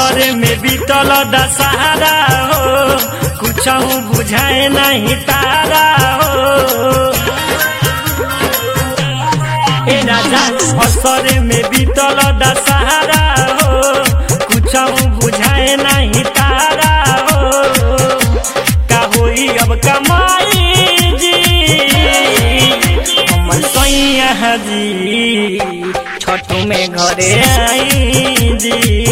असर में बीतल दशहरा हो, कुछ बुझाए नहीं तारा हो। ए राजा असर में बीतल दशहरा हो, कुछ बुझाए नहीं तारा हो। का होई अब कमाई जी हमर सैया जी, छठ में घरे आई जी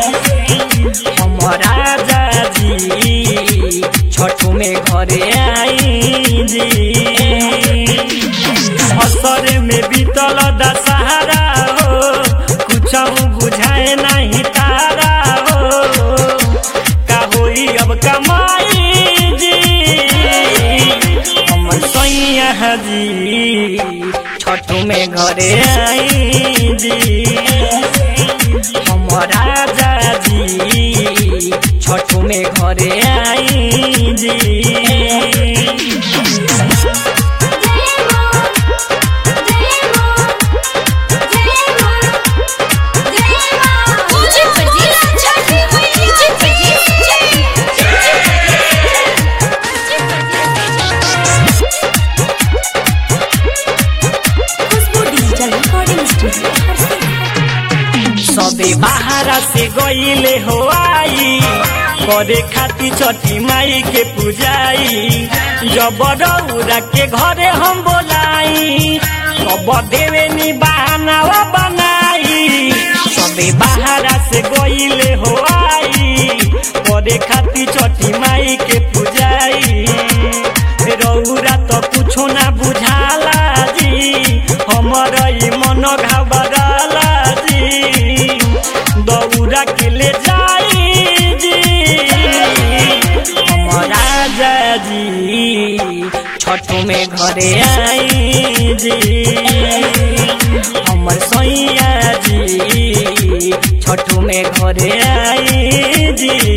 हमर राजा जी, छठ में घरे आई जी। असर में बीतल दशहरा हो, कुछ बुझाए नहीं तारा हो। का होई अब कमाई जी हमर सैया जी, छठ में घरे आई जी हमर राजा जी, छठ में घरे आई जी। सबे बाहरा से गईले हो आई, करे खाती छठी माई के पूजाई। जब रउरा के घरे हम बोलाई, तब देवे नी बहानावा बनाई। सबे बाहरा से गईले हो आई, करे खाती छठी माई के पूजाई। रउरा तो कुछो ना बुझाला जी, हमर ई मन घबराला जी। दौरा के ले जाई जी हमर राजा जी, छठ में घरे आई जी हमर सैया जी, छठ में घरे आई जी।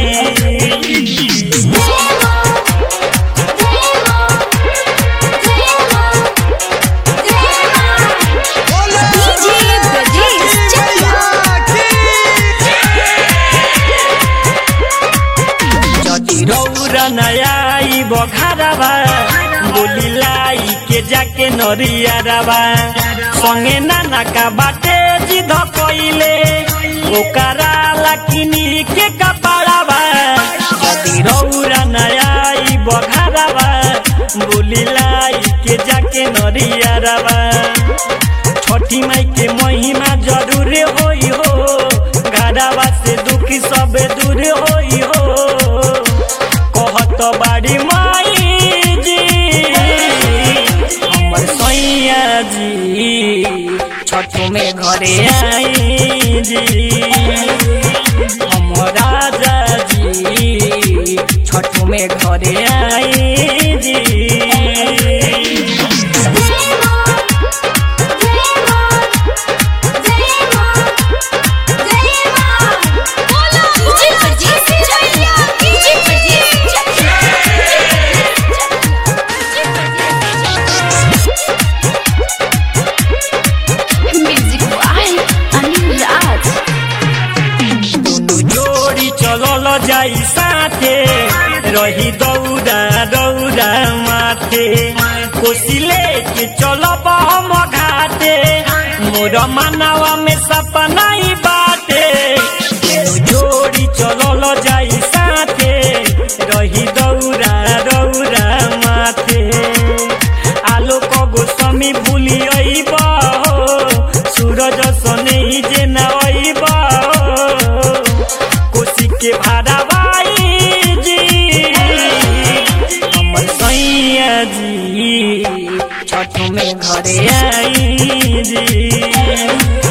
रउरा नयाई बघारवा, बोली लाई के जाके नरियारवा। संगे नाना का बाटे जिद कइले, ओकरा लकिनी के कपड़ावा। यदि रउरा नयाई बघारवा, बोली लाई के जाके नरियारवा। छठी माई के महिमा जरूर होई हो, घरवा से दुख सब दूर होई हो। कहत बाड़ी माई जी हमर सैया जी, छठ में घरे आई जी हमर राजा जी, छठ में घरे आई जी। जाई साथे रही दौड़ा दौड़ा माथे, कोसी लेके चलब हम घाटे, मोर मानवा में सपना ही बाटे। जोड़ी चलल जाई साथे रही दौड़ा दौड़ा माथे। आलोक गोस्वामी भूली अइब हो, सूरज सने ही जे ना अइब हो। कोसी के भाड़ाबाई जी हमर सैया जी, छठ में घरे आई जी।